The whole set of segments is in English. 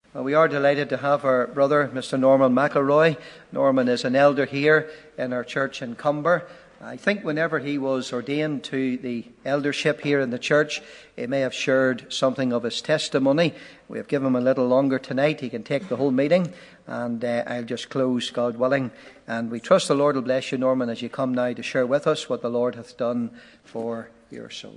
Well, we are delighted to have our brother, Mr. Norman McElroy. Norman is an elder here in our church in Cumber. I think whenever he was ordained to the eldership here in the church, he may have shared something of his testimony. We have given him a little longer tonight. He can take the whole meeting, and I'll just close, God willing. And we trust the Lord will bless you, Norman, as you come now to share with us what the Lord hath done for your soul.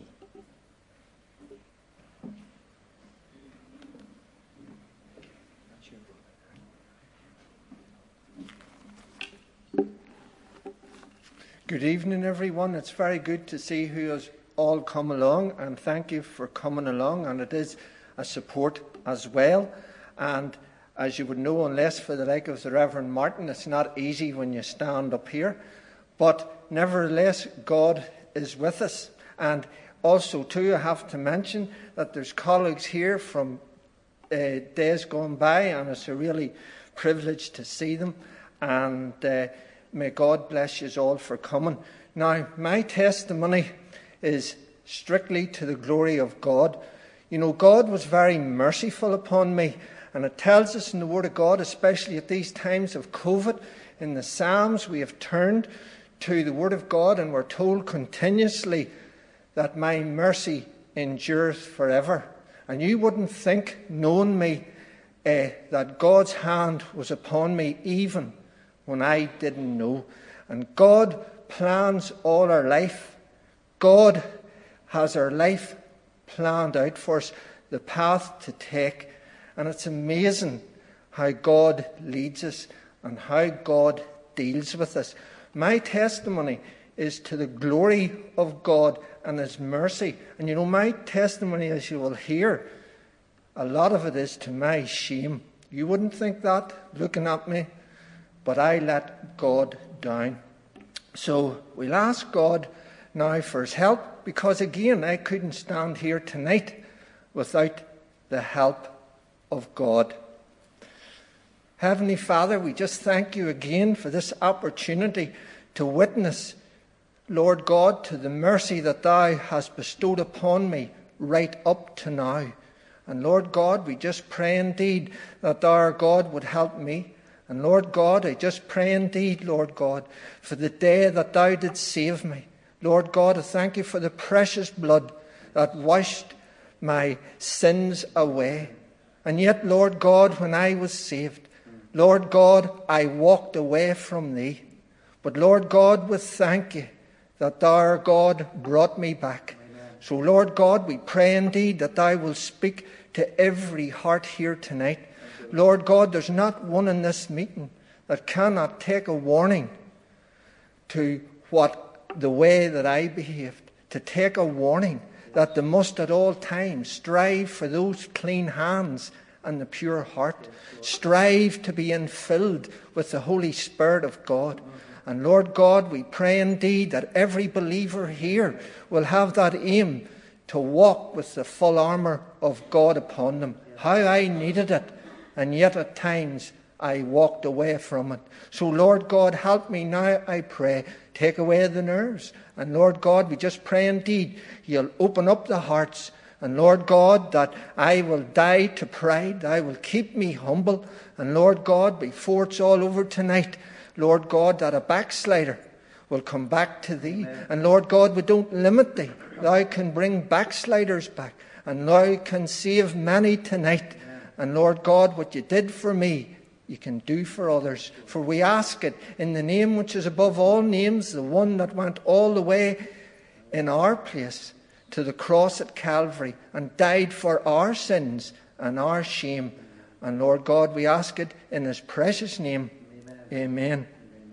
Good evening, everyone. It's very good to see who has all come along, and thank you for coming along, and it is a support as well. And as you would know, unless for the like of the Reverend Martin, it's not easy when you stand up here. But nevertheless, God is with us. And also, too, I have to mention that there's colleagues here from days gone by, and it's a really privilege to see them. And may God bless you all for coming. Now, my testimony is strictly to the glory of God. You know, God was very merciful upon me. And it tells us in the Word of God, especially at these times of COVID, in the Psalms, we have turned to the Word of God and we're told continuously that my mercy endures forever. And you wouldn't think, knowing me, that God's hand was upon me even when I didn't know. And God plans all our life. God has our life planned out for us, the path to take. And it's amazing how God leads us and how God deals with us. My testimony is to the glory of God and His mercy. And you know, my testimony, as you will hear, a lot of it is to my shame. You wouldn't think that looking at me, but I let God down. So we'll ask God now for His help, because again, I couldn't stand here tonight without the help of God. Heavenly Father, we just thank you again for this opportunity to witness, Lord God, to the mercy that Thou hast bestowed upon me right up to now. And Lord God, we just pray indeed that our God would help me. And Lord God, I just pray indeed, Lord God, for the day that Thou didst save me. Lord God, I thank you for the precious blood that washed my sins away. And yet, Lord God, when I was saved, Lord God, I walked away from Thee. But Lord God, we thank you that Thou, God, brought me back. Amen. So Lord God, we pray indeed that Thou will speak to every heart here tonight. Lord God, there's not one in this meeting that cannot take a warning to the way that I behaved, to take a warning that they must at all times strive for those clean hands and the pure heart. Strive to be infilled with the Holy Spirit of God. And Lord God, we pray indeed that every believer here will have that aim to walk with the full armour of God upon them. How I needed it, and yet at times I walked away from it. So Lord God, help me now, I pray. Take away the nerves. And Lord God, we just pray indeed You'll open up the hearts. And Lord God, that I will die to pride. I will keep me humble. And Lord God, before it's all over tonight, Lord God, that a backslider will come back to Thee. Amen. And Lord God, we don't limit Thee. Thou can bring backsliders back. And Thou can save many tonight. Amen. And Lord God, what You did for me, You can do for others. For we ask it in the name which is above all names, the one that went all the way in our place to the cross at Calvary and died for our sins and our shame. And Lord God, we ask it in His precious name. Amen.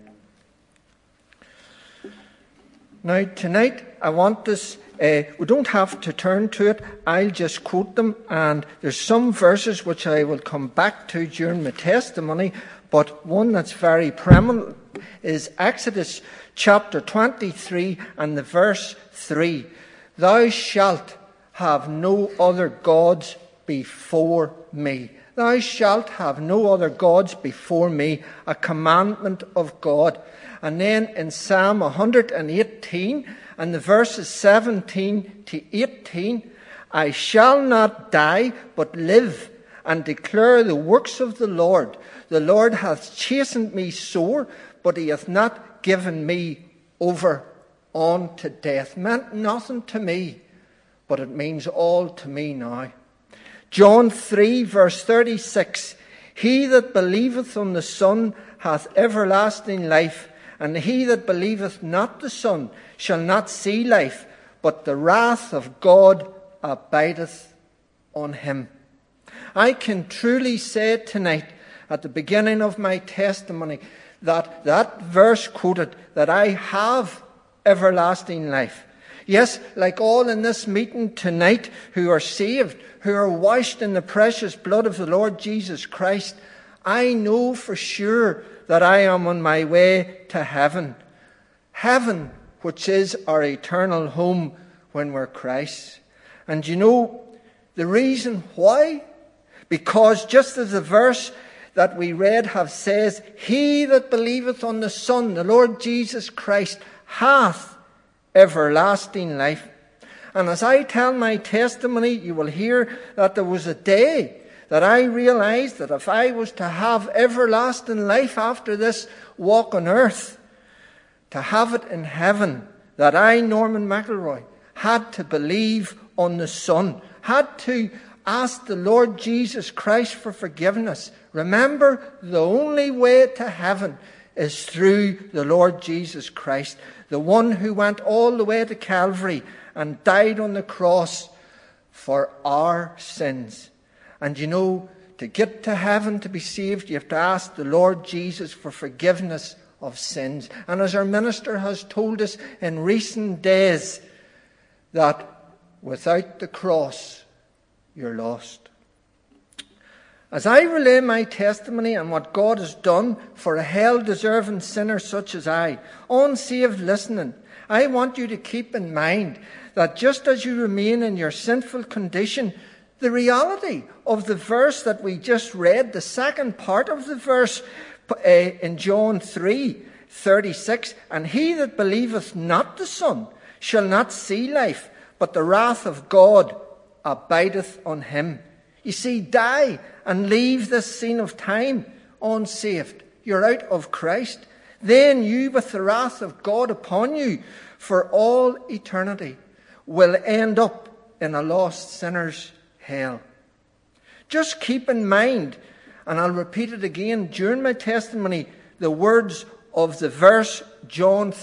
Now tonight I want us, we don't have to turn to it, I'll just quote them, and there's some verses which I will come back to during my testimony, but one that's very prominent is Exodus chapter 23 and the verse 3. Thou shalt have no other gods before me. Thou shalt have no other gods before me, a commandment of God. And then in Psalm 118 and the verses 17 to 18, I shall not die but live and declare the works of the Lord. The Lord hath chastened me sore, but he hath not given me over on to death. Meant nothing to me, but it means all to me now. John 3 verse 36. He that believeth on the Son hath everlasting life, and he that believeth not the Son shall not see life, but the wrath of God abideth on him. I can truly say tonight, at the beginning of my testimony, that verse quoted, that I have everlasting life. Yes, like all in this meeting tonight who are saved, who are washed in the precious blood of the Lord Jesus Christ, I know for sure that I am on my way to heaven. Heaven, which is our eternal home when we're Christ's. And you know the reason why? Because just as the verse that we read says, he that believeth on the Son, the Lord Jesus Christ, hath everlasting life. And as I tell my testimony, you will hear that there was a day that I realized that if I was to have everlasting life after this walk on earth, to have it in heaven, that I, Norman McElroy, had to believe on the Son, had to ask the Lord Jesus Christ for forgiveness. Remember, the only way to heaven is through the Lord Jesus Christ, the one who went all the way to Calvary and died on the cross for our sins. And you know, to get to heaven, to be saved, you have to ask the Lord Jesus for forgiveness of sins. And as our minister has told us in recent days, that without the cross, you're lost. As I relay my testimony and what God has done for a hell-deserving sinner such as I, unsaved listening, I want you to keep in mind that just as you remain in your sinful condition, the reality of the verse that we just read, the second part of the verse in John 3:36, and he that believeth not the Son shall not see life, but the wrath of God abideth on him. You see, die and leave this scene of time unsaved. You're out of Christ. Then you, with the wrath of God upon you for all eternity, will end up in a lost sinner's hell. Just keep in mind, and I'll repeat it again during my testimony, the words of the verse John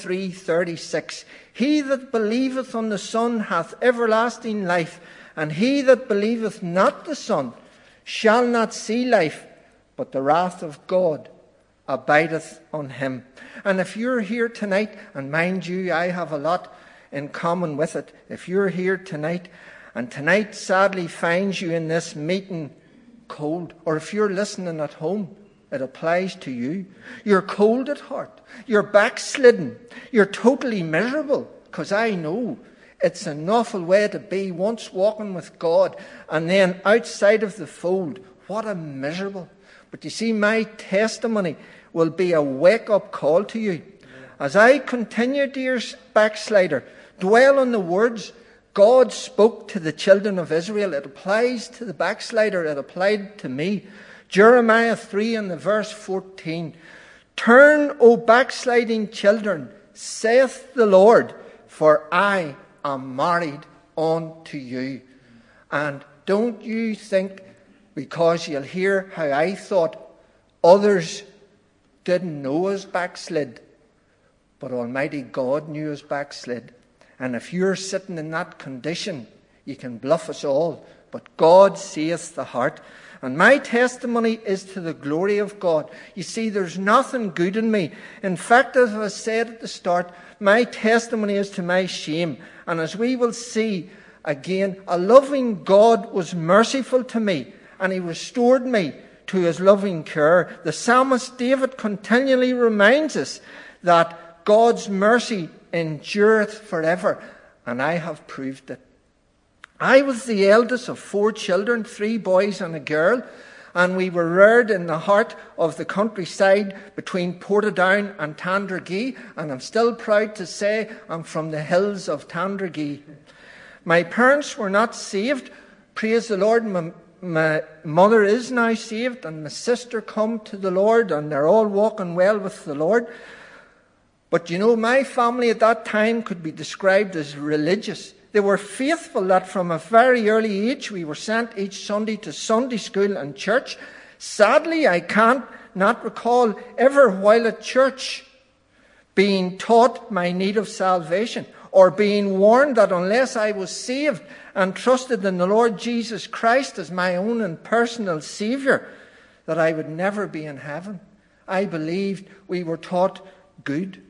3:36. He that believeth on the Son hath everlasting life, and he that believeth not the Son shall not see life, but the wrath of God abideth on him. And if you're here tonight, and mind you, I have a lot in common with it. If you're here tonight, and tonight sadly finds you in this meeting cold, or if you're listening at home, it applies to you. You're cold at heart. You're backslidden. You're totally miserable, because I know it's an awful way to be, once walking with God and then outside of the fold. What a miserable. But you see, my testimony will be a wake-up call to you. As I continue, dear backslider, dwell on the words God spoke to the children of Israel. It applies to the backslider. It applied to me. Jeremiah 3 and the verse 14. Turn, O backsliding children, saith the Lord, for I am married unto you. And don't you think, because you'll hear how I thought others didn't know us backslid, but Almighty God knew us backslid. And if you're sitting in that condition, you can bluff us all, but God seeth the heart. And my testimony is to the glory of God. You see, there's nothing good in me. In fact, as I said at the start, my testimony is to my shame. And as we will see again, a loving God was merciful to me, and he restored me to his loving care. The psalmist David continually reminds us that God's mercy endureth forever, and I have proved it. I was the eldest of 4 children, 3 boys and a girl, and we were reared in the heart of the countryside between Portadown and Tandragee, and I'm still proud to say I'm from the hills of Tandragee. My parents were not saved, praise the Lord. my mother is now saved and my sister come to the Lord and they're all walking well with the Lord. But my family at that time could be described as religious. They were faithful that from a very early age we were sent each Sunday to Sunday school and church. Sadly, I can't not recall ever while at church being taught my need of salvation or being warned that unless I was saved and trusted in the Lord Jesus Christ as my own and personal Saviour, that I would never be in heaven. I believed we were taught good.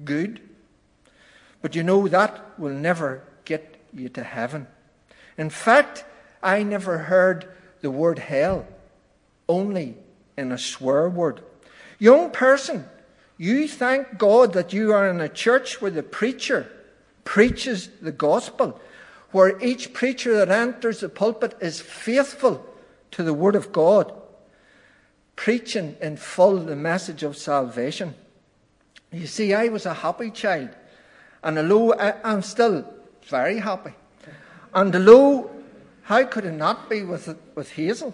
But that will never get you to heaven. In fact, I never heard the word hell, only in a swear word. Young person, you thank God that you are in a church where the preacher preaches the gospel, where each preacher that enters the pulpit is faithful to the word of God, preaching in full the message of salvation. You see, I was a happy child, and although I'm still very happy, and although, how could it not be with Hazel?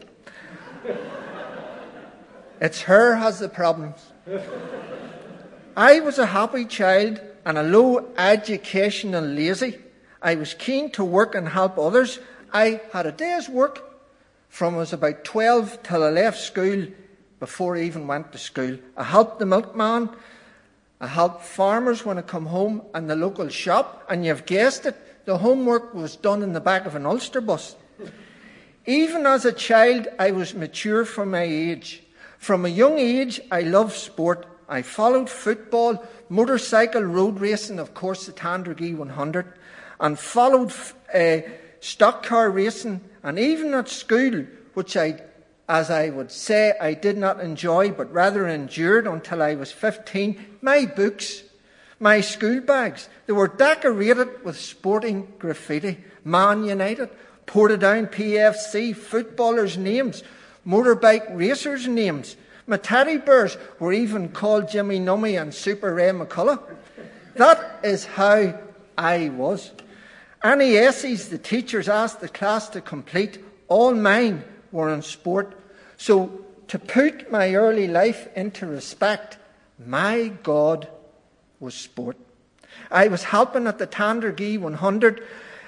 It's her has the problems. I was a happy child, and although educational lazy, I was keen to work and help others. I had a day's work from I was about 12 till I left school, before I even went to school. I helped the milkman. I helped farmers when I come home and the local shop. And you've guessed it, the homework was done in the back of an Ulster bus. Even as a child, I was mature for my age. From a young age, I loved sport. I followed football, motorcycle, road racing, of course, the Tandragee 100, and followed stock car racing. And even at school, which as I would say, I did not enjoy, but rather endured until I was 15. My books, my school bags, they were decorated with sporting graffiti. Man United, Portadown PFC, footballers' names, motorbike racers' names. My teddy bears were even called Jimmy Nummy and Super Ray McCullough. That is how I was. Any essays the teachers asked the class to complete, all mine were in sport. So, to put my early life into respect, my God was sport. I was helping at the Tandragee 100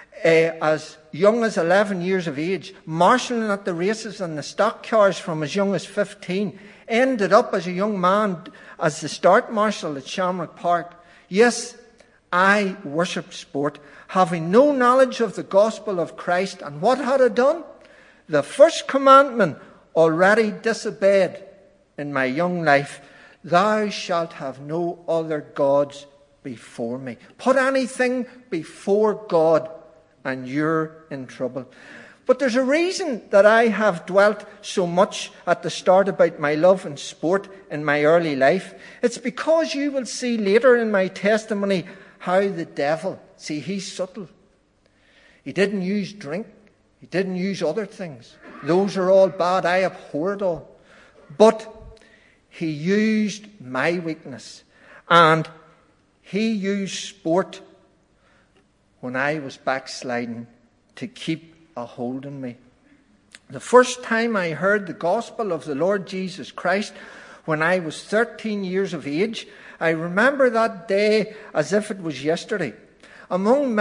as young as 11 years of age, marshalling at the races and the stock cars from as young as 15. Ended up as a young man as the start marshal at Shamrock Park. Yes, I worshipped sport, having no knowledge of the gospel of Christ. And what had I done? The first commandment already disobeyed in my young life. Thou shalt have no other gods before me. Put anything before God and you're in trouble. But there's a reason that I have dwelt so much at the start about my love and sport in my early life. It's because you will see later in my testimony how the devil, see, he's subtle. He didn't use drink. He didn't use other things. Those are all bad. I abhor it all. But he used my weakness. And he used sport when I was backsliding to keep a hold on me. The first time I heard the gospel of the Lord Jesus Christ when I was 13 years of age, I remember that day as if it was yesterday. Among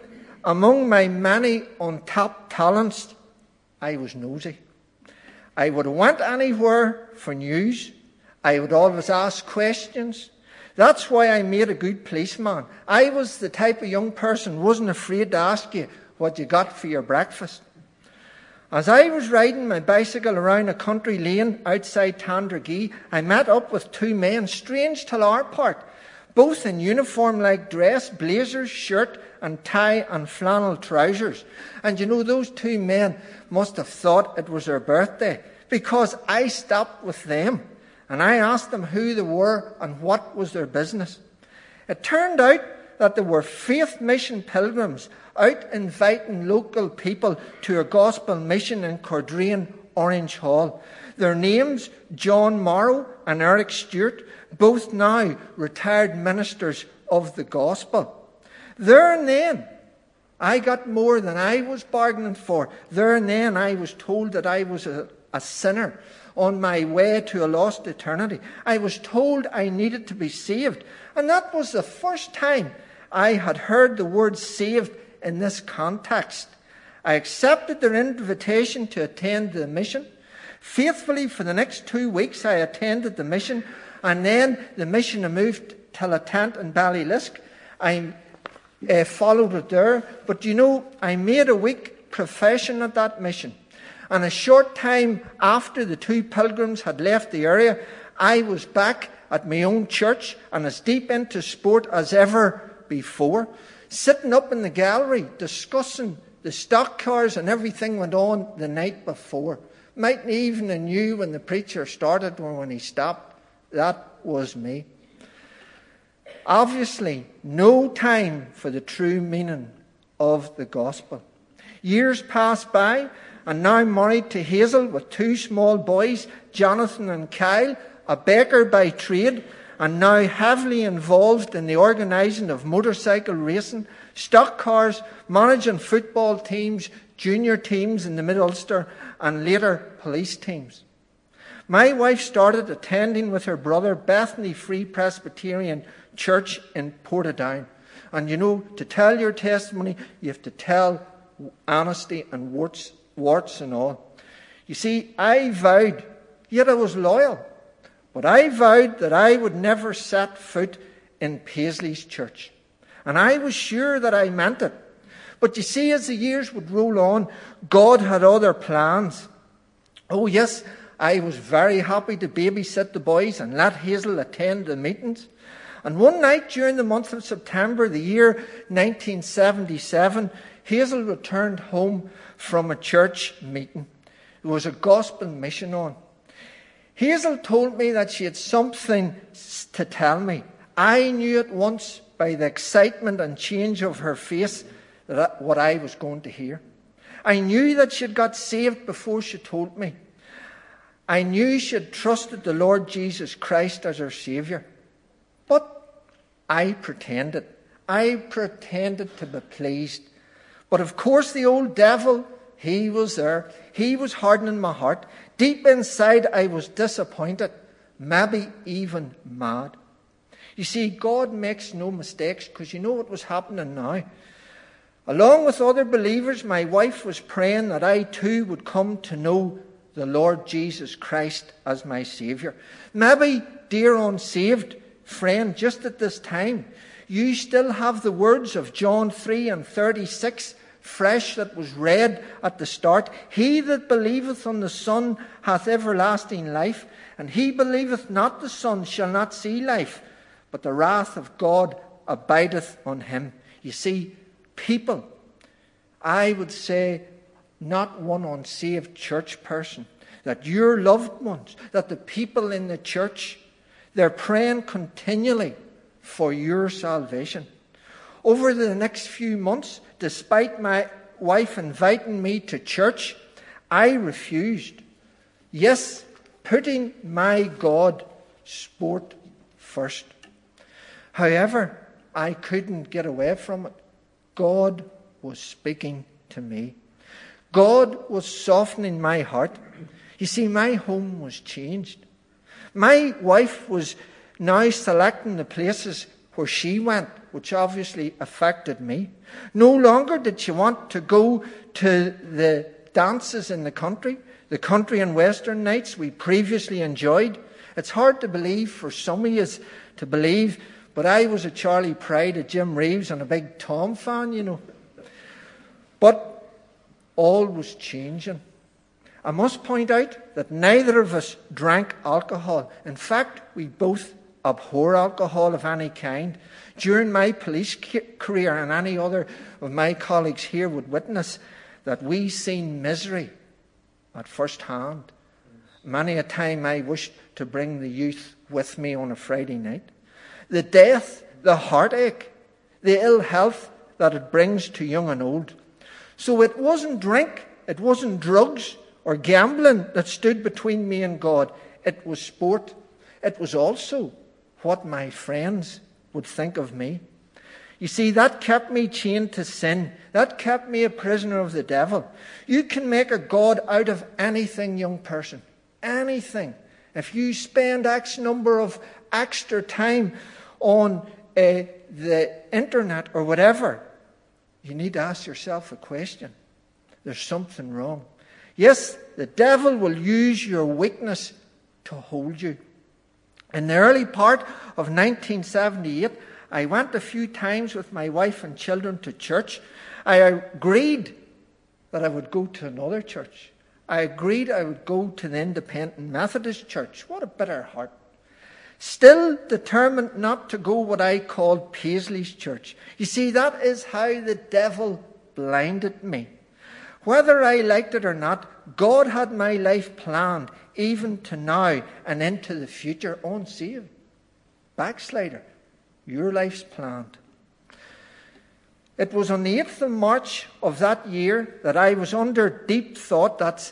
my many untapped talents, I was nosy. I would have went anywhere for news. I would always ask questions. That's why I made a good policeman. I was the type of young person who wasn't afraid to ask you what you got for your breakfast. As I was riding my bicycle around a country lane outside Tandragee, I met up with two men, strange till our part, both in uniform-like dress, blazers, shirt and tie and flannel trousers. And those two men must have thought it was their birthday, because I stopped with them and I asked them who they were and what was their business. It turned out that they were Faith Mission pilgrims out inviting local people to a gospel mission in Cordrain, Orange Hall. Their names, John Morrow and Eric Stewart, both now retired ministers of the gospel. There and then, I got more than I was bargaining for. There and then I was told that I was a sinner on my way to a lost eternity. I was told I needed to be saved. And that was the first time I had heard the word saved in this context. I accepted their invitation to attend the mission. Faithfully, for the next 2 weeks, I attended the mission. And then the mission moved to a tent in Ballylisk. I followed it there. But I made a week profession at that mission. And a short time after the 2 pilgrims had left the area, I was back at my own church and as deep into sport as ever before, sitting up in the gallery discussing the stock cars and everything went on the night before. Mightn't even have knew when the preacher started or when he stopped. That was me. Obviously, no time for the true meaning of the gospel. Years passed by, and now married to Hazel with 2 small boys, Jonathan and Kyle, a baker by trade, and now heavily involved in the organising of motorcycle racing, stock cars, managing football teams, junior teams in the Mid-Ulster, and later police teams. My wife started attending with her brother Bethany Free Presbyterian Church in Portadown. And to tell your testimony, you have to tell honesty and warts and all. You see, I vowed, yet I was loyal, but I vowed that I would never set foot in Paisley's church. And I was sure that I meant it. But you see, as the years would roll on, God had other plans. Oh yes, I was very happy to babysit the boys and let Hazel attend the meetings. And one night during the month of September, the year 1977, Hazel returned home from a church meeting. There was a gospel mission on. Hazel told me that she had something to tell me. I knew at once by the excitement and change of her face what I was going to hear. I knew that she had got saved before she told me. I knew she had trusted the Lord Jesus Christ as her Saviour. But I pretended. I pretended to be pleased. But of course the old devil, he was there. He was hardening my heart. Deep inside I was disappointed, maybe even mad. You see, God makes no mistakes, because you know what was happening now. Along with other believers, my wife was praying that I too would come to know the Lord Jesus Christ as my Saviour. Maybe, dear unsaved friend, just at this time, you still have the words of John 3:36 fresh that was read at the start. He that believeth on the Son hath everlasting life, and he believeth not the Son shall not see life, but the wrath of God abideth on him. You see, people, I would say, not one unsaved church person, that your loved ones, that the people in the church, they're praying continually for your salvation. Over the next few months, despite my wife inviting me to church, I refused. Yes, putting my God, sport, first. However, I couldn't get away from it. God was speaking to me. God was softening my heart. You see, my home was changed. My wife was now selecting the places where she went, which obviously affected me. No longer did she want to go to the dances in the country and western nights we previously enjoyed. It's hard to believe for some of you to believe, but I was a Charlie Pride, a Jim Reeves, and a big Tom fan, you know. But all was changing. I must point out that neither of us drank alcohol. In fact, we both abhor alcohol of any kind. During my police career, and any other of my colleagues here would witness that we seen misery at first hand. Many a time I wished to bring the youth with me on a Friday night. The death, the heartache, the ill health that it brings to young and old. So it wasn't drink, it wasn't drugs or gambling that stood between me and God. It was sport. It was also what my friends would think of me. You see, that kept me chained to sin. That kept me a prisoner of the devil. You can make a God out of anything, young person. Anything. If you spend X number of extra time on the internet or whatever, you need to ask yourself a question. There's something wrong. Yes, the devil will use your weakness to hold you. In the early part of 1978, I went a few times with my wife and children to church. I agreed that I would go to another church. I agreed I would go to the Independent Methodist Church. What a bitter heart. Still determined not to go what I called Paisley's church. You see, that is how the devil blinded me. Whether I liked it or not, God had my life planned, even to now and into the future, unsaved. Backslider, your life's planned. It was on the 8th of March of that year that I was under deep thought, that's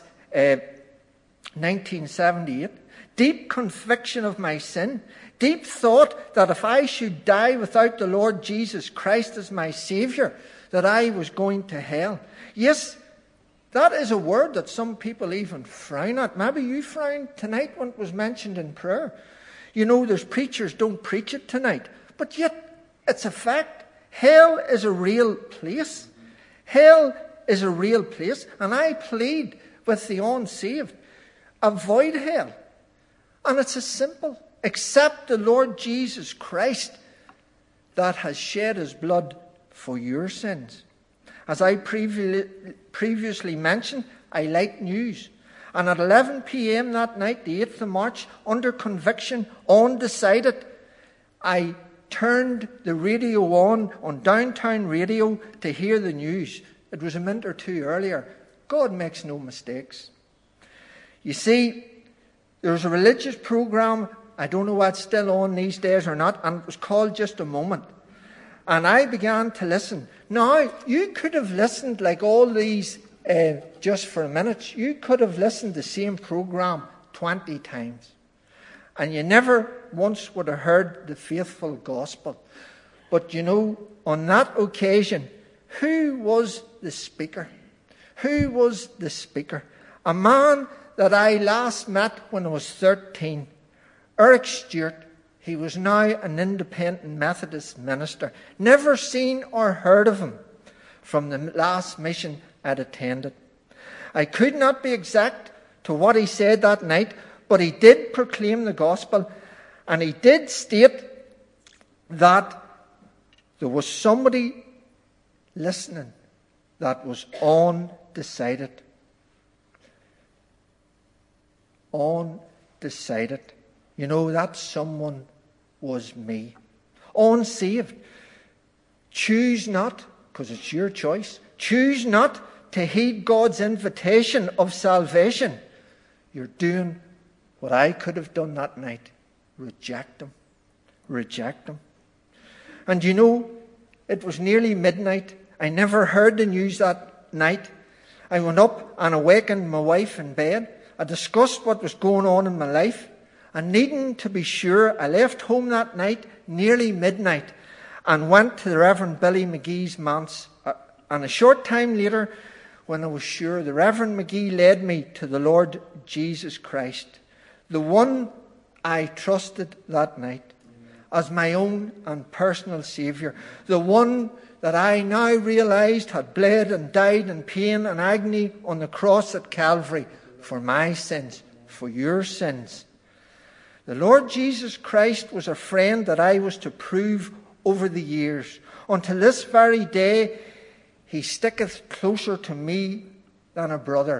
1978, deep conviction of my sin, deep thought that if I should die without the Lord Jesus Christ as my Saviour, that I was going to hell. Yes, that is a word that some people even frown at. Maybe you frowned tonight when it was mentioned in prayer. You know, there's preachers don't preach it tonight. But yet, it's a fact. Hell is a real place. Hell is a real place. And I plead with the unsaved, avoid hell. And it's as simple. Accept the Lord Jesus Christ that has shed his blood for your sins. As I previously mentioned, I like news. And at 11 p.m. that night, the 8th of March, under conviction, undecided, I turned the radio on Downtown Radio to hear the news. It was a minute or two earlier. God makes no mistakes. You see, there was a religious program, I don't know what's still on these days or not, and it was called Just a Moment. And I began to listen. Now, you could have listened like all these just for a minute. You could have listened to the same program 20 times. And you never once would have heard the faithful gospel. But you know, on that occasion, who was the speaker? Who was the speaker? A man that I last met when I was 13, Eric Stewart. He was now an Independent Methodist minister. Never seen or heard of him from the last mission I'd attended. I could not be exact to what he said that night, but he did proclaim the gospel, and he did state that there was somebody listening that was undecided. Undecided. You know, that someone was me. Unsaved. Choose not, because it's your choice, choose not to heed God's invitation of salvation. You're doing what I could have done that night. Reject Him. Reject Him. And you know, it was nearly midnight. I never heard the news that night. I went up and awakened my wife in bed. I discussed what was going on in my life. And needing to be sure, I left home that night, nearly midnight, and went to the Reverend Billy McGee's manse. And a short time later, when I was sure, the Reverend McGee led me to the Lord Jesus Christ, the one I trusted that night as my own and personal Saviour, the one that I now realised had bled and died in pain and agony on the cross at Calvary for my sins, for your sins. The Lord Jesus Christ was a friend that I was to prove over the years. Until this very day, He sticketh closer to me than a brother,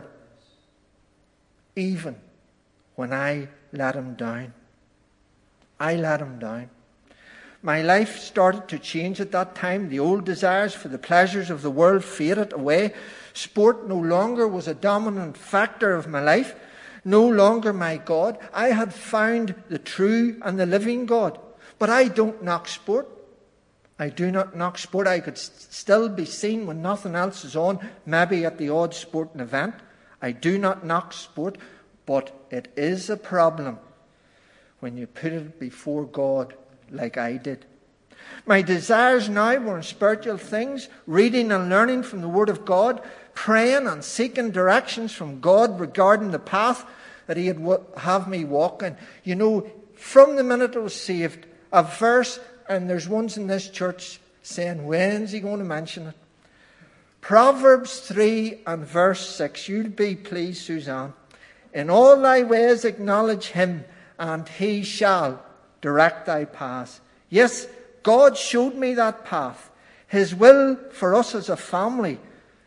even when I let Him down. I let Him down. My life started to change at that time. The old desires for the pleasures of the world faded away. Sport no longer was a dominant factor of my life. No longer my God. I had found the true and the living God. But I don't knock sport. I do not knock sport. I could still be seen when nothing else is on, maybe at the odd sporting event. I do not knock sport, but it is a problem when you put it before God like I did. My desires now were in spiritual things, reading and learning from the Word of God, praying and seeking directions from God regarding the path that He would have me walk in. You know, from the minute I was saved, a verse, and there's ones in this church saying, when's he going to mention it? Proverbs 3 and verse 6. You'll be pleased, Suzanne. In all thy ways acknowledge Him, and He shall direct thy paths. Yes, God showed me that path. His will for us as a family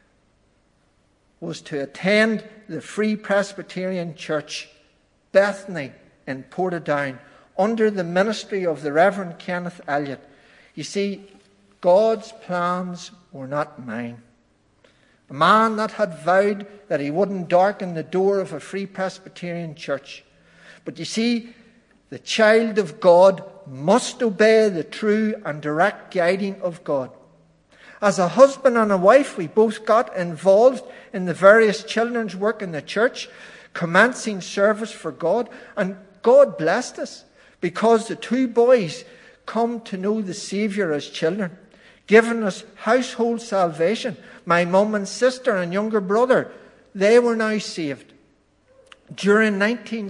was to attend the Free Presbyterian Church, Bethany in Portadown, under the ministry of the Reverend Kenneth Elliott. You see, God's plans were not mine. A man that had vowed that he wouldn't darken the door of a Free Presbyterian church. But you see, the child of God must obey the true and direct guiding of God. As a husband and a wife, we both got involved in the various children's work in the church, commencing service for God. And God blessed us because the two boys come to know the Saviour as children, giving us household salvation. My mum and sister and younger brother, they were now saved. During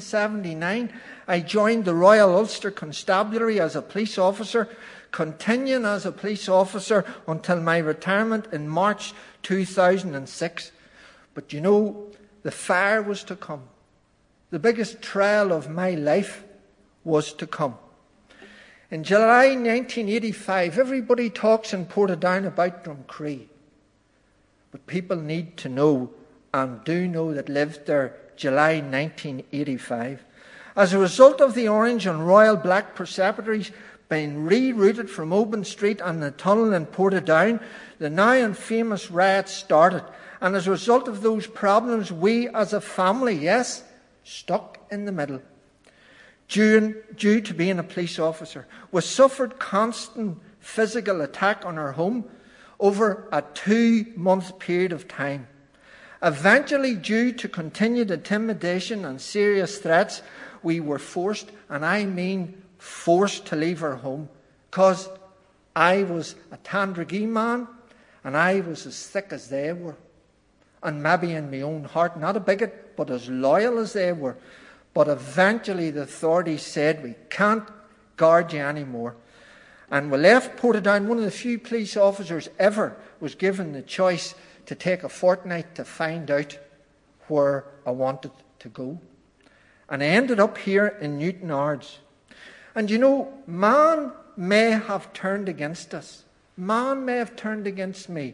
1979, I joined the Royal Ulster Constabulary as a police officer, continuing as a police officer until my retirement in March 2006. But you know, the fire was to come. The biggest trial of my life was to come. In July 1985, everybody talks in Portadown about Drumcree. But people need to know, and do know, that lived there July 1985. As a result of the Orange and Royal Black Preceptories being rerouted from Oban Street and the tunnel in Portadown, the now infamous riots started. And as a result of those problems, we as a family, yes, stuck in the middle. Due to being a police officer, we suffered constant physical attack on our home over a 2-month period of time. Eventually, due to continued intimidation and serious threats, we were forced, and I mean forced, to leave our home, because I was a Tandragee man and I was as thick as they were. And maybe in my own heart, not a bigot, but as loyal as they were. But eventually the authorities said, we can't guard you anymore. And we left Portadown. One of the few police officers ever was given the choice to take a fortnight to find out where I wanted to go. And I ended up here in Newtownards. And you know, man may have turned against us. Man may have turned against me.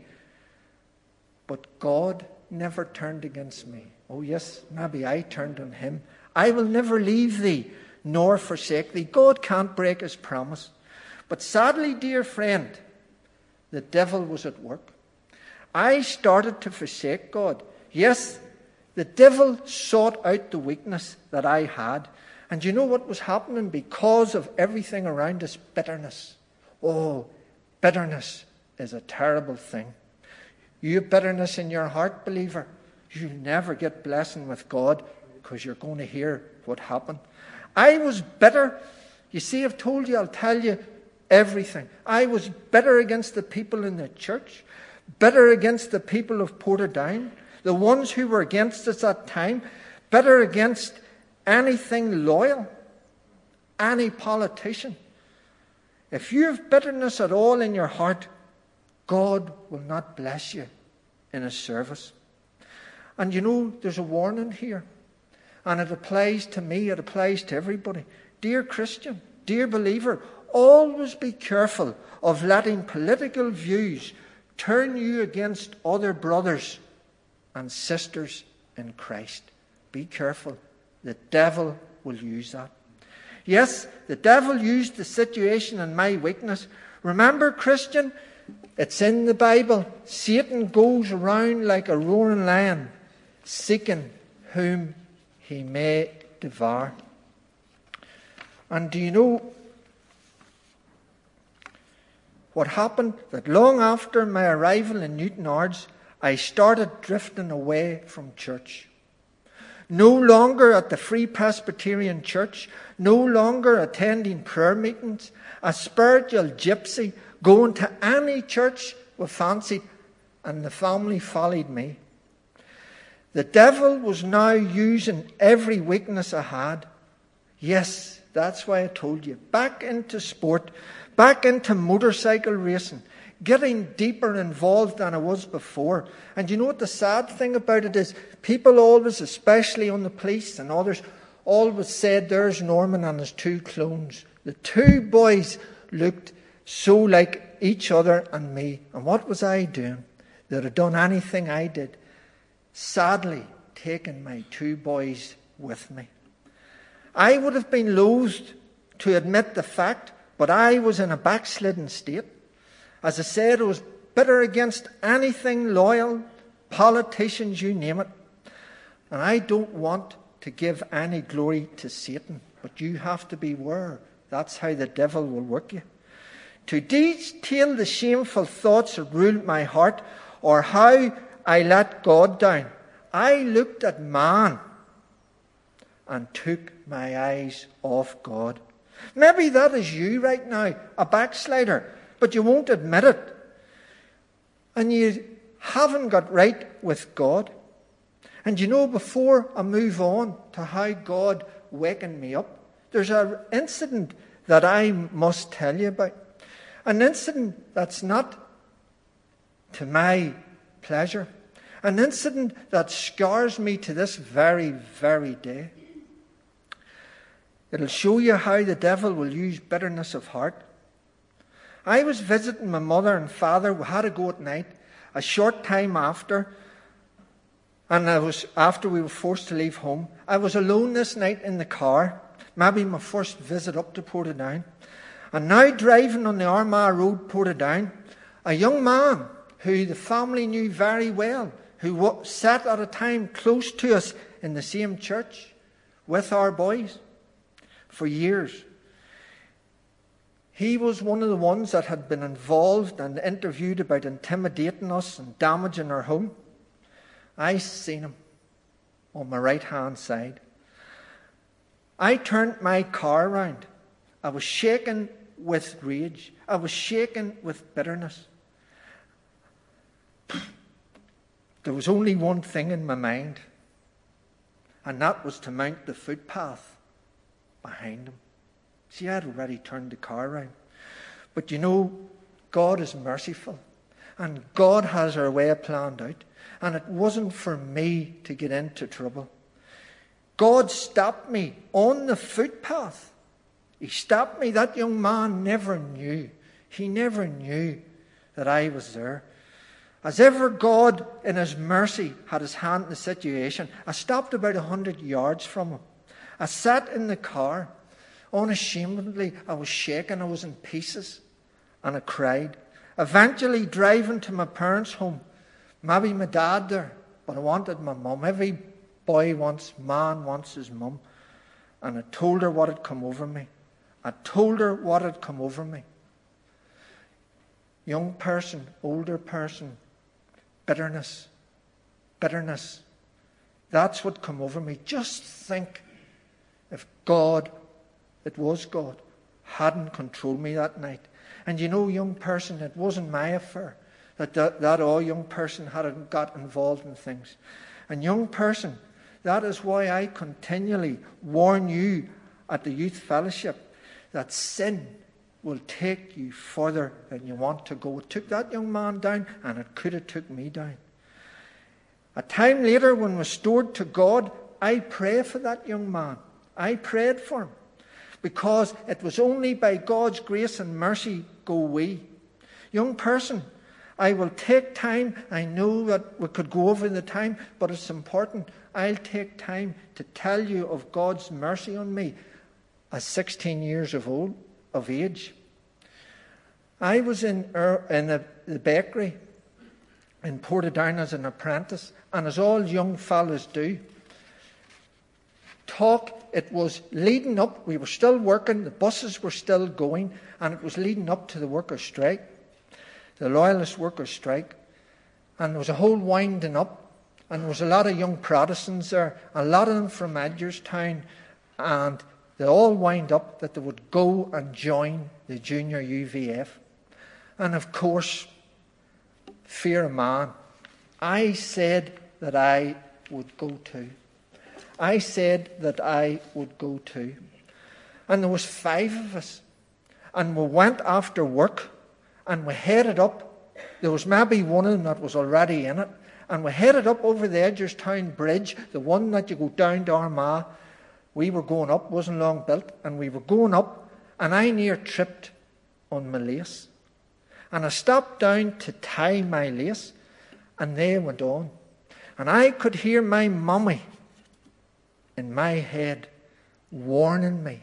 But God never turned against me. Oh yes, maybe I turned on Him. I will never leave thee, nor forsake thee. God can't break His promise. But sadly, dear friend, the devil was at work. I started to forsake God. Yes, the devil sought out the weakness that I had. And you know what was happening because of everything around us? Bitterness. Oh, bitterness is a terrible thing. You have bitterness in your heart, believer, you'll never get blessing with God, because you're going to hear what happened. I was bitter. You see, I've told you, I'll tell you everything. I was bitter against the people in the church, bitter against the people of Portadown, the ones who were against us at that time, bitter against anything loyal, any politician. If you have bitterness at all in your heart, God will not bless you in His service. And you know, there's a warning here. And it applies to me, it applies to everybody. Dear Christian, dear believer, always be careful of letting political views turn you against other brothers and sisters in Christ. Be careful. The devil will use that. Yes, the devil used the situation and my weakness. Remember, Christian, it's in the Bible. Satan goes around like a roaring lion, seeking whom he may devour. And do you know what happened? That long after my arrival in Newtownards, I started drifting away from church. no longer at the Free Presbyterian Church, no longer attending prayer meetings, a spiritual gypsy going to any church we fancied, and the family followed me. The devil was now using every weakness I had. Yes, that's why I told you. Back into sport, back into motorcycle racing, getting deeper involved than I was before. And you know what the sad thing about it is? People always, especially on the police and others, always said, there's Norman and his two clones. The two boys looked so like each other and me. And what was I doing that had done anything I did? Sadly, taking my two boys with me. I would have been loath to admit the fact, but I was in a backslidden state. As I said, I was bitter against anything loyal, politicians, you name it. And I don't want to give any glory to Satan, but you have to beware. That's how the devil will work you. To detail the shameful thoughts that ruled my heart, or how I let God down, I looked at man and took my eyes off God. Maybe that is you right now, a backslider, but you won't admit it. And you haven't got right with God. And you know, before I move on to how God wakened me up, there's an incident that I must tell you about. An incident that's not to my pleasure. An incident that scars me to this very, very day. It'll show you how the devil will use bitterness of heart. I was visiting my mother and father. We had to go at night. A short time after, and after we were forced to leave home, I was alone this night in the car. Maybe my first visit up to Portadown. And now driving on the Armagh Road, Portadown, a young man who the family knew very well, who sat at a time close to us in the same church with our boys for years. He was one of the ones that had been involved and interviewed about intimidating us and damaging our home. I seen him on my right-hand side. I turned my car around. I was shaken with rage. I was shaken with bitterness. There was only one thing in my mind, and that was to mount the footpath behind him. See, I had already turned the car around. But you know, God is merciful, and God has our way planned out, and it wasn't for me to get into trouble. God stopped me on the footpath. He stopped me. That young man never knew. He never knew that I was there. As ever God, in his mercy, had his hand in the situation, I stopped about 100 yards from him. I sat in the car. Unashamedly, I was shaken. I was in pieces. And I cried. Eventually, driving to my parents' home. Maybe my dad there, but I wanted my mum. Every man wants his mum. And I told her what had come over me. Young person, older person, bitterness. That's what come over me. Just think if God, it was God, hadn't controlled me that night. And you know, young person, it wasn't my affair. That all young person had got involved in things. And young person, that is why I continually warn you at the youth fellowship that sin will take you further than you want to go. It took that young man down, and it could have took me down. A time later, when restored to God, I pray for that young man. I prayed for him. Because it was only by God's grace and mercy go we. Young person, I will take time. I know that we could go over the time, but it's important. I'll take time to tell you of God's mercy on me at 16 years of age. I was in the bakery in Portadown as an apprentice, and as all young fellas do, it was leading up, we were still working, the buses were still going, and it was leading up to the workers' strike, the loyalist workers' strike, and there was a whole winding up. And there was a lot of young Protestants there, a lot of them from Edgarstown, and they all wound up that they would go and join the junior UVF. And of course, fear of man, I said that I would go too. I said that I would go too. And there was 5 of us. And we went after work, and we headed up. There was maybe one of them that was already in it. And we headed up over the Edgarstown Bridge, the one that you go down to Armagh. We were going up, wasn't long built, and we were going up, and I near tripped on my lace. And I stopped down to tie my lace, and they went on. And I could hear my mummy in my head warning me.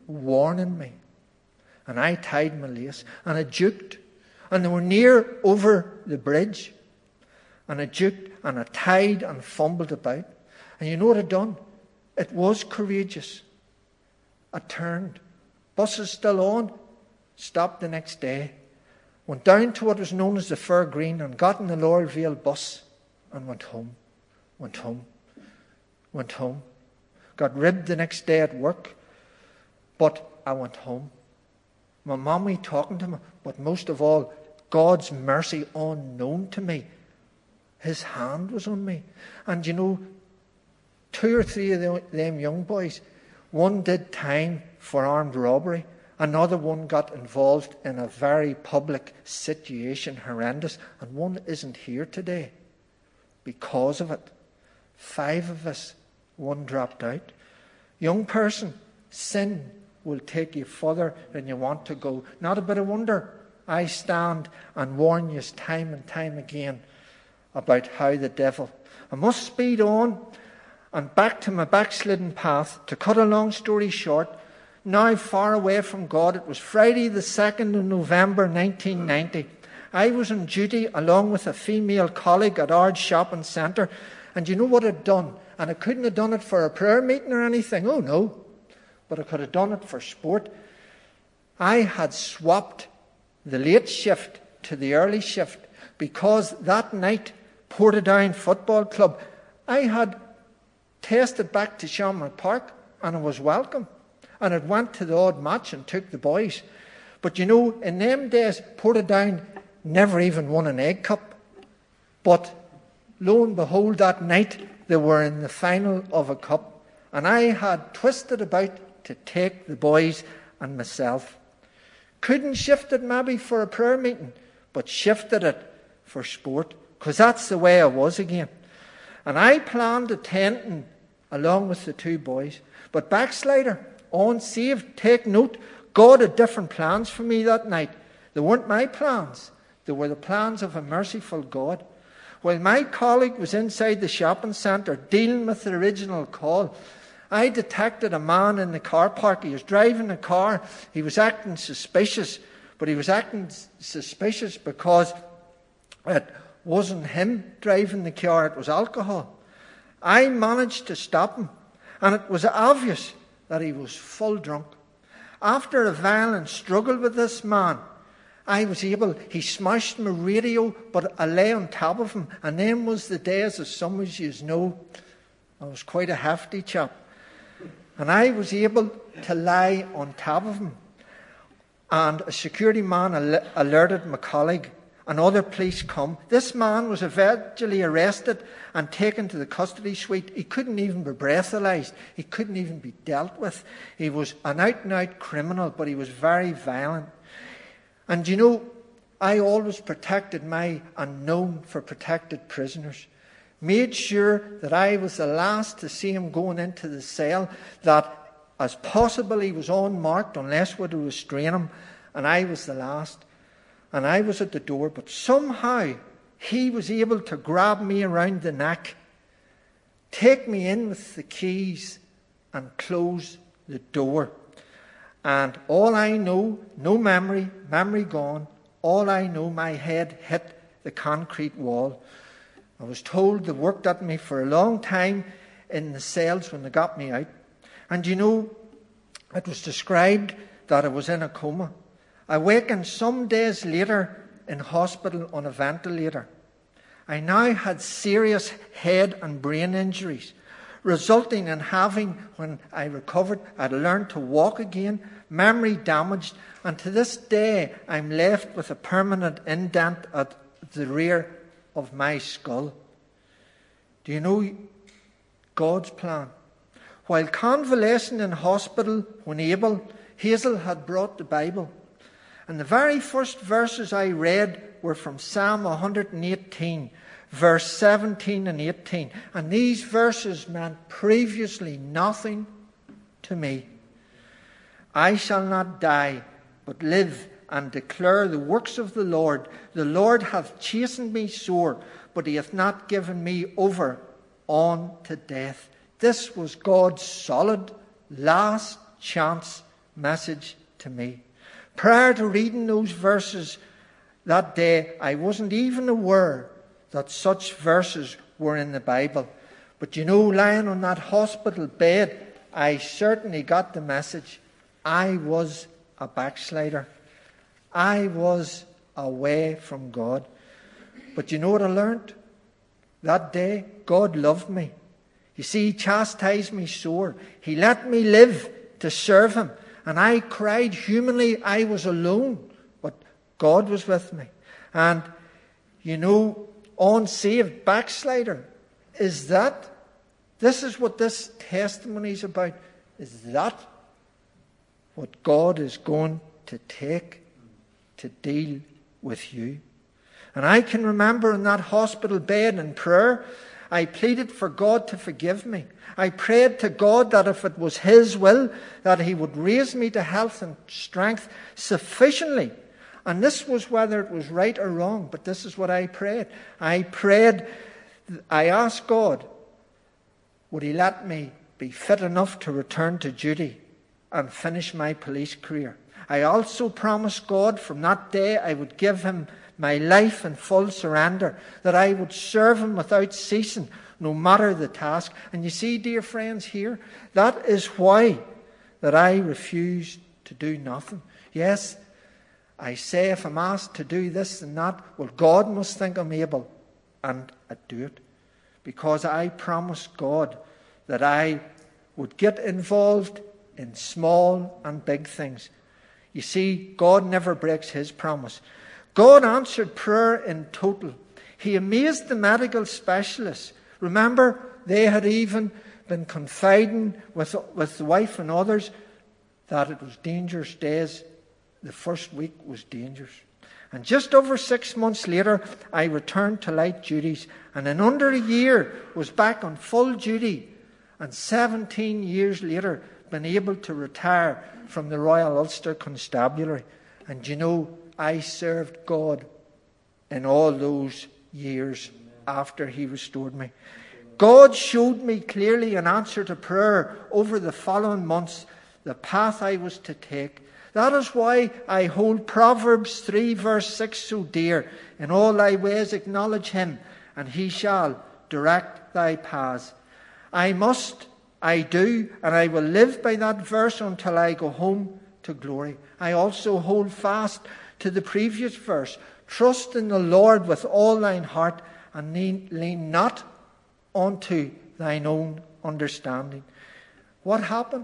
And I tied my lace, and I juked, and they were near over the bridge. And I juked, and I tied and fumbled about. And you know what I'd done? It was courageous. I turned. Buses still on. Stopped the next day. Went down to what was known as the Fair Green and got in the Laurel Vale bus and went home. Got ribbed the next day at work. But I went home. My mommy talking to me. But most of all, God's mercy unknown to me. His hand was on me. And you know, 2 or 3 of them young boys, one did time for armed robbery. Another one got involved in a very public situation, horrendous. And one isn't here today because of it. 5 of us, one dropped out. Young person, sin will take you further than you want to go. Not a bit of wonder I stand and warn you time and time again about how the devil. I must speed on and back to my backslidden path. To cut a long story short, now far away from God, it was Friday the 2nd of November 1990. I was on duty along with a female colleague at Ard Shopping Centre. And you know what I'd done? And I couldn't have done it for a prayer meeting or anything. Oh no. But I could have done it for sport. I had swapped the late shift to the early shift because that night, Portadown Football Club, I had tested back to Shamrock Park and I was welcome. And I went to the odd match and took the boys. But you know, in them days, Portadown never even won an egg cup. But lo and behold, that night they were in the final of a cup. And I had twisted about to take the boys and myself. Couldn't shift it maybe for a prayer meeting, but shifted it for sport. Because that's the way I was again. And I planned attending along with the 2 boys. But backslider, unsaved, take note, God had different plans for me that night. They weren't my plans. They were the plans of a merciful God. While my colleague was inside the shopping centre dealing with the original call, I detected a man in the car park. He was driving a car. He was acting suspicious. But he was acting suspicious because it wasn't him driving the car, it was alcohol. I managed to stop him, and it was obvious that he was full drunk. After a violent struggle with this man, he smashed my radio, but I lay on top of him, and then was the days, as some of you know, I was quite a hefty chap. And I was able to lie on top of him. And a security man alerted my colleague, and other police come. This man was eventually arrested and taken to the custody suite. He couldn't even be breathalyzed. He couldn't even be dealt with. He was an out-and-out criminal, but he was very violent. And you know, I always protected and known for protected prisoners. Made sure that I was the last to see him going into the cell, that as possible he was unmarked unless we would restrain him, and I was the last. And I was at the door, but somehow he was able to grab me around the neck, take me in with the keys, and close the door. And all I know, no memory gone, all I know, my head hit the concrete wall. I was told they worked at me for a long time in the cells when they got me out. And you know, it was described that I was in a coma. I wakened some days later in hospital on a ventilator. I now had serious head and brain injuries, resulting in having, when I recovered, I'd learned to walk again, memory damaged, and to this day I'm left with a permanent indent at the rear of my skull. Do you know God's plan? While convalescing in hospital when able, Hazel had brought the Bible. And the very first verses I read were from Psalm 118, verse 17 and 18. And these verses meant previously nothing to me. I shall not die, but live and declare the works of the Lord. The Lord hath chastened me sore, but he hath not given me over on to death. This was God's solid, last chance message to me. Prior to reading those verses that day, I wasn't even aware that such verses were in the Bible. But you know, lying on that hospital bed, I certainly got the message. I was a backslider. I was away from God. But you know what I learned? That day, God loved me. You see, he chastised me sore. He let me live to serve him. And I cried humanly. I was alone, but God was with me. And you know, unsaved backslider, this is what this testimony is about. Is that what God is going to take to deal with you? And I can remember in that hospital bed in prayer, I pleaded for God to forgive me. I prayed to God that if it was his will, that he would raise me to health and strength sufficiently. And this was whether it was right or wrong, but this is what I prayed. I asked God, would he let me be fit enough to return to duty and finish my police career? I also promised God from that day I would give him my life in full surrender, that I would serve him without ceasing, no matter the task. And you see, dear friends, here, that is why that I refuse to do nothing. Yes, I say if I'm asked to do this and that, well, God must think I'm able, and I do it. Because I promised God that I would get involved in small and big things. You see, God never breaks his promise. God answered prayer in total. He amazed the medical specialists. Remember, they had even been confiding with the wife and others that it was dangerous days. The first week was dangerous. And just over 6 months later, I returned to light duties. And in under a year, was back on full duty. And 17 years later, been able to retire from the Royal Ulster Constabulary. And you know, I served God in all those years after he restored me. God showed me clearly in answer to prayer over the following months the path I was to take. That is why I hold Proverbs 3 verse 6 so dear. In all thy ways acknowledge him, and he shall direct thy paths. I do, and I will live by that verse until I go home to glory. I also hold fast to the previous verse. Trust in the Lord with all thine heart, and lean not unto thine own understanding. What happened?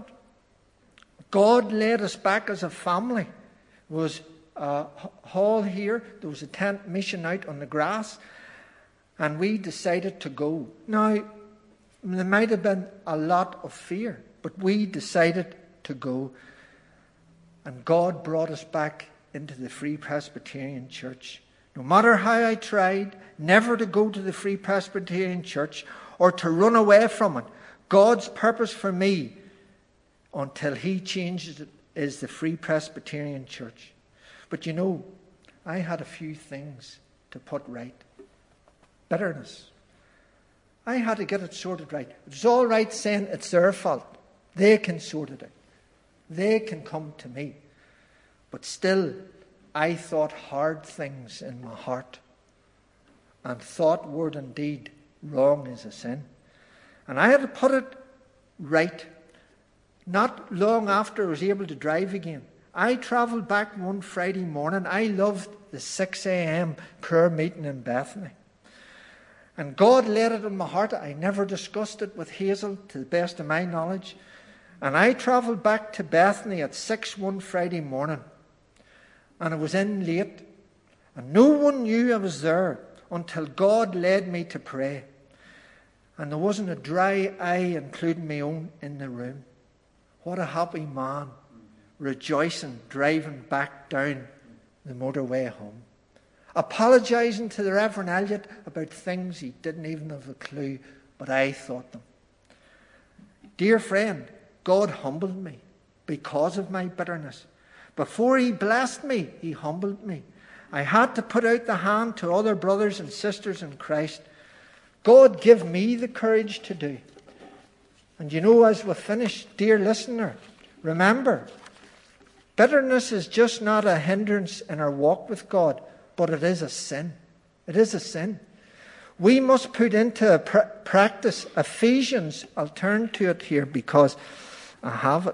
God led us back as a family. There was a hall here. There was a tent mission out on the grass. And we decided to go. Now, there might have been a lot of fear, but we decided to go. And God brought us back into the Free Presbyterian Church. No matter how I tried never to go to the Free Presbyterian Church or to run away from it, God's purpose for me until he changes it is the Free Presbyterian Church. But you know, I had a few things to put right. Bitterness. I had to get it sorted right. It's all right saying it's their fault. They can sort it out. They can come to me. But still, I thought hard things in my heart. And thought, word, and deed wrong is a sin. And I had to put it right. Not long after I was able to drive again. I travelled back one Friday morning. I loved the 6 a.m. prayer meeting in Bethany. And God laid it in my heart. I never discussed it with Hazel, to the best of my knowledge. And I travelled back to Bethany at 6 one Friday morning. And I was in late. And no one knew I was there until God led me to pray. And there wasn't a dry eye, including my own, in the room. What a happy man, rejoicing, driving back down the motorway home. Apologising to the Reverend Elliot about things he didn't even have a clue, but I thought them. Dear friend, God humbled me because of my bitterness. Before he blessed me, he humbled me. I had to put out the hand to other brothers and sisters in Christ. God give me the courage to do. And you know, as we finish, dear listener, remember, bitterness is just not a hindrance in our walk with God, but it is a sin. It is a sin. We must put into practice Ephesians. I'll turn to it here because I have it.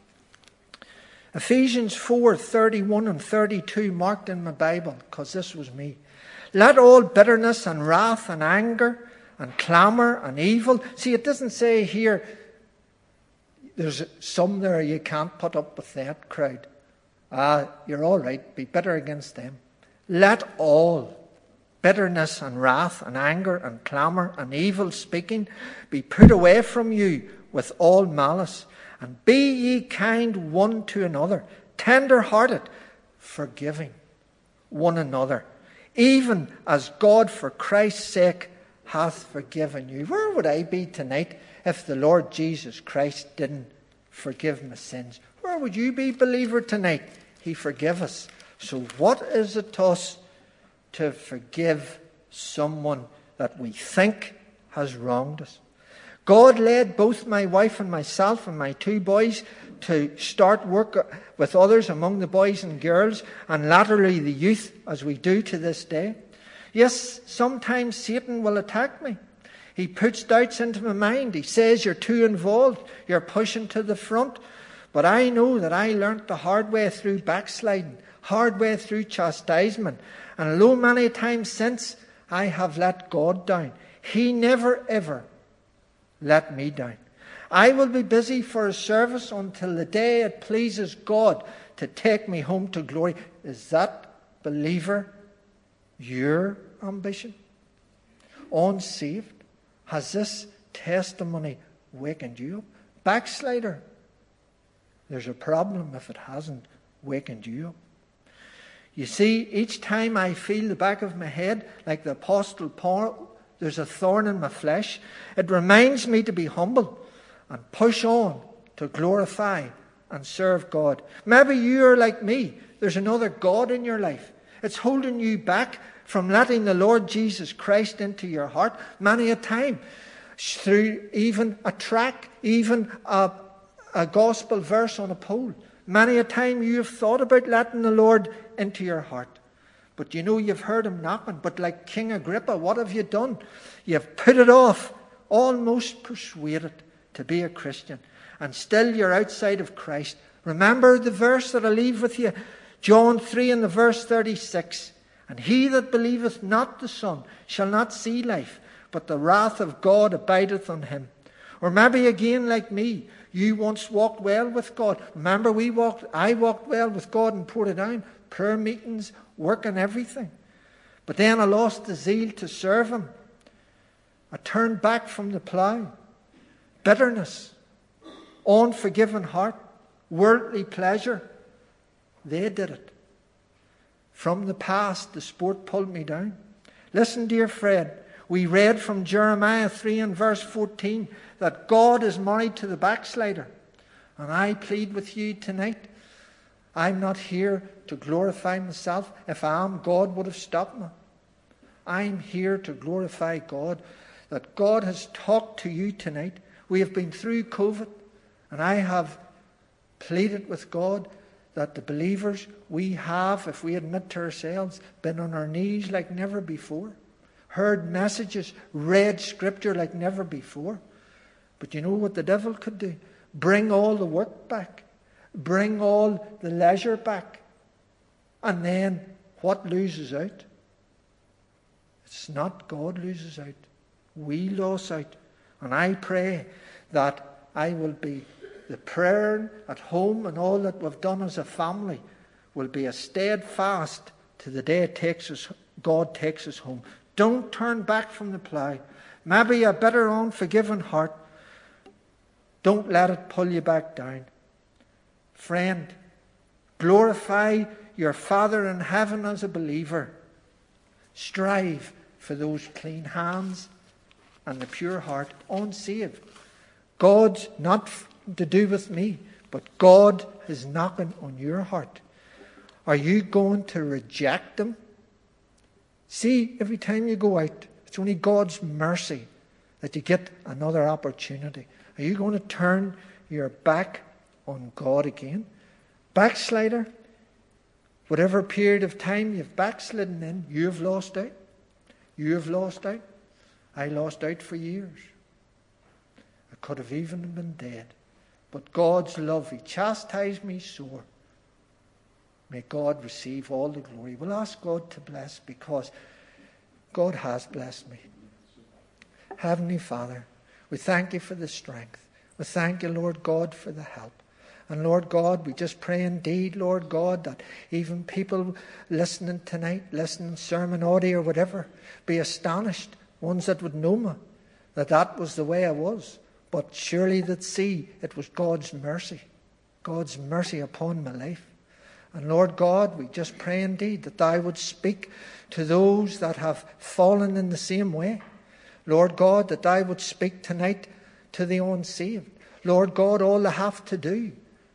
Ephesians 4:31 and 32 marked in my Bible, because this was me. Let all bitterness and wrath and anger and clamour and evil. See, it doesn't say here, there's some there you can't put up with that crowd. You're all right, be bitter against them. Let all bitterness and wrath and anger and clamour and evil speaking be put away from you with all malice. And be ye kind one to another, tender-hearted, forgiving one another, even as God for Christ's sake hath forgiven you. Where would I be tonight if the Lord Jesus Christ didn't forgive my sins? Where would you be, believer, tonight? He forgive us. So what is it to us to forgive someone that we think has wronged us? God led both my wife and myself and my 2 boys to start work with others among the boys and girls, and latterly the youth, as we do to this day. Yes, sometimes Satan will attack me. He puts doubts into my mind. He says, you're too involved. You're pushing to the front. But I know that I learnt the hard way through backsliding, hard way through chastisement. And although many times since I have let God down, he never ever let me down. I will be busy for his service until the day it pleases God to take me home to glory. Is that, believer, your ambition? Unsaved? Has this testimony wakened you up? Backslider, there's a problem if it hasn't wakened you up. You see, each time I feel the back of my head, like the Apostle Paul, there's a thorn in my flesh, it reminds me to be humble and push on to glorify and serve God. Maybe you're like me. There's another God in your life. It's holding you back from letting the Lord Jesus Christ into your heart many a time, through even a tract, even a gospel verse on a pole. Many a time you have thought about letting the Lord into your heart. But you know you've heard him knocking. But like King Agrippa, what have you done? You've put it off, almost persuaded to be a Christian. And still you're outside of Christ. Remember the verse that I leave with you. John 3 and the verse 36. And he that believeth not the Son shall not see life, but the wrath of God abideth on him. Or maybe again like me, you once walked well with God. Remember I walked well with God in Portadown. Prayer meetings, work and everything. But then I lost the zeal to serve him. I turned back from the plough. Bitterness, unforgiving heart, worldly pleasure. They did it. From the past, the sport pulled me down. Listen, dear friend, we read from Jeremiah 3 and verse 14 that God is married to the backslider. And I plead with you tonight, I'm not here to glorify myself. If I am, God would have stopped me. I'm here to glorify God, that God has talked to you tonight. We have been through COVID, and I have pleaded with God that the believers, we have, if we admit to ourselves, been on our knees like never before, heard messages, read scripture like never before. But you know what the devil could do? Bring all the work back. Bring all the leisure back. And then what loses out? It's not God loses out. We lost out. And I pray that I will be the prayer at home, and all that we've done as a family will be a steadfast to the day God takes us home. Don't turn back from the plough. Maybe a bitter, unforgiving heart. Don't let it pull you back down. Friend, glorify your Father in heaven as a believer. Strive for those clean hands and the pure heart, unsaved. God's not to do with me, but God is knocking on your heart. Are you going to reject Him? See, every time you go out, it's only God's mercy that you get another opportunity. Are you going to turn your back on God again? Backslider, whatever period of time you've backslidden in, you've lost out. You have lost out. I lost out for years. I could have even been dead. But God's love, He chastised me sore. May God receive all the glory. We'll ask God to bless, because God has blessed me. Heavenly Father, we thank You for the strength. We thank You, Lord God, for the help. And Lord God, we just pray indeed, Lord God, that even people listening tonight, listening sermon audio or whatever, be astonished, ones that would know me, that was the way I was. But surely that see it was God's mercy upon my life. And Lord God, we just pray indeed that Thou would speak to those that have fallen in the same way. Lord God, that Thou would speak tonight to the unsaved. Lord God, all they have to do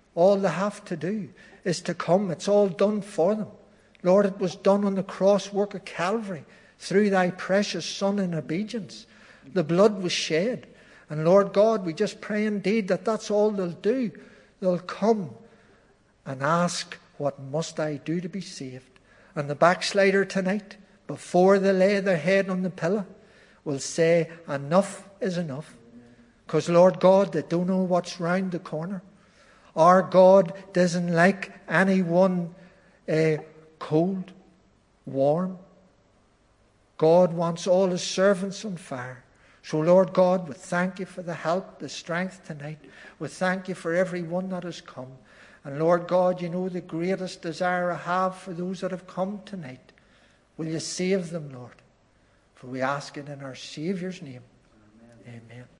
is to come. It's all done for them. Lord, it was done on the cross work of Calvary through Thy precious Son in obedience. The blood was shed. And Lord God, we just pray indeed that that's all they'll do. They'll come and ask, what must I do to be saved? And the backslider tonight, before they lay their head on the pillow, will say, enough is enough. Because Lord God, they don't know what's round the corner. Our God doesn't like anyone cold, warm. God wants all His servants on fire. So Lord God, we thank You for the help, the strength tonight. We thank You for every one that has come. And Lord God, You know the greatest desire I have for those that have come tonight. Will You save them, Lord? For we ask it in our Saviour's name. Amen. Amen.